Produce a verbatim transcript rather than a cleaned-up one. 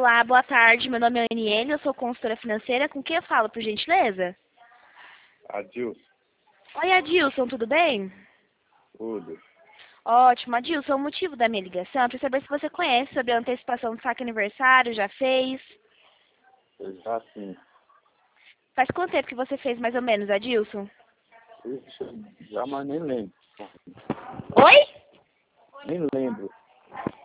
Olá, boa tarde. Meu nome é Aniele, eu sou consultora financeira. Com quem eu falo, por gentileza? Adilson, Oi, Adilson, tudo bem? tudo. Ótimo, Adilson, o motivo da minha ligação é para saber se você conhece sobre a antecipação do saque aniversário, já fez? Eu já sim. Faz quanto tempo que você fez mais ou menos, Adilson? Ixi, já, mas nem lembro. Oi? Nem lembro.